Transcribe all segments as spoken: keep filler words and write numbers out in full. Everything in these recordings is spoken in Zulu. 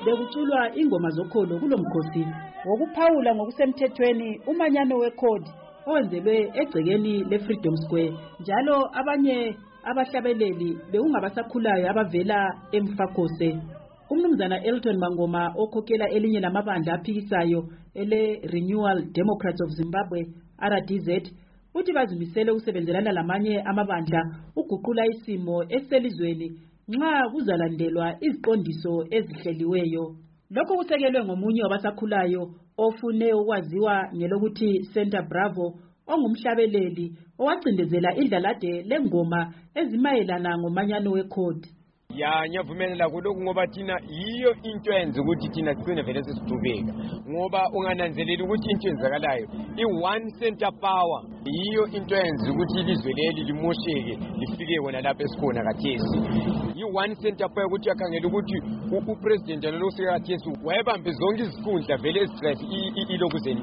bekuculwa ingoma zokholo kulomkhosi wokuphawula ngokusemthethweni umanyano wekhodi owenzelwe egcekeni leFreedom Square. Njalo abanye abahlabeleli bekungabasakhulayo abavela eMfakose. Umnumzana Elton Mangoma okhokhela elinye lamabandla aphikisayo ele Renewal Democrats of Zimbabwe R D Z uthi bazimisele ukusebenzelana lamanye amabandla uguqula isimo eselizweni nxa kuzalandelwa iziqondiso ezihleliweyo. Lokho kusekelwe ngomunye wabasakhulayo ofune ukwaziwa ngelokuthi Center Bravo ongumhlabeleli owacindezela idlalade lengoma ezimayelana ngomanyano wekhodi. Ya ngiyavumelela kuloko ngoba thina yiyo into yenza ukuthi thina sicine vele sesithubeka ngoba ungananzelela ukuthi into enzakalayo i-one center power yiyo into yenza ukuthi ilizwe leli limosheke lifike wona lapha esikhona kathesi. I-one center power ukuthi yakhangela ukuthi upresident lo sekhathesi wayebambe zonke izikhundla vele ezistress ilokuzeni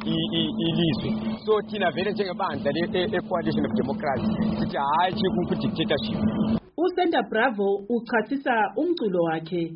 ilizwe. So thina vele njengebandla le-Coalition of Democracy sithi hayi chikhu dictatorship. uCenter Bravo uchasisa umculo wakhe.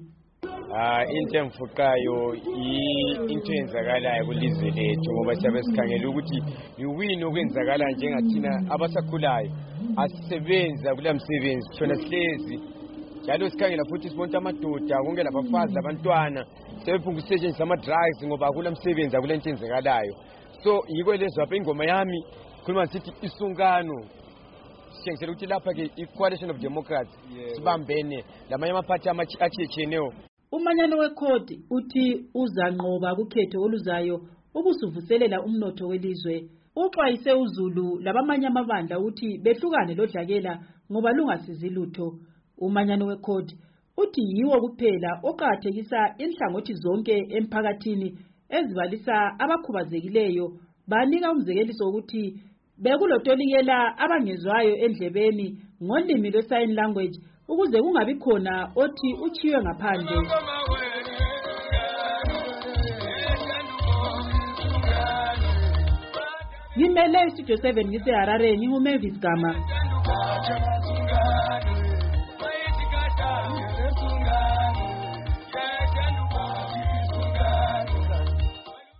Ah into emfuqayo into enzakalayo kulizwe lethu ngoba siyabe sikhangela ukuthi yiwini okwenzakala njengathina abasakhulayo asisebenza kula msebenzi thona sihlezi njalo sikhangela futhi sibonke amadoda konke labafazi labantwana sebephunga ukusetshenziswa ama drugs ngoba kula msebenzi akule into enzakalayo. So yiko lezo apha ingoma yami khuluma sithi isungano shengisela ukuthi lapha ke i-Coalition of Democrats sibambene lamanye amaphathi achiyecheneyo. Umanyano wekhodi uthi uzanqoba kukhetho oluzayo ubusuvuselela umnotho welizwe. Uxwayise uZulu labamanye amabandla ukuthi behlukane lodlakela ngoba lungasizi lutho. Umanyano wekhodi uthi yiwo kuphela oqhathekisa inhlangothi zonke emphakathini ezibalisa abakhubazekileyo banika umzekeliso ukuthi bekulotolikela abangezwayo endlebeni ngolimi lwe-sign language ukuze kungabi khona othi uchiwe ngaphandle. Ngimele Studio seven ngiseHarare nginguMavis Gama.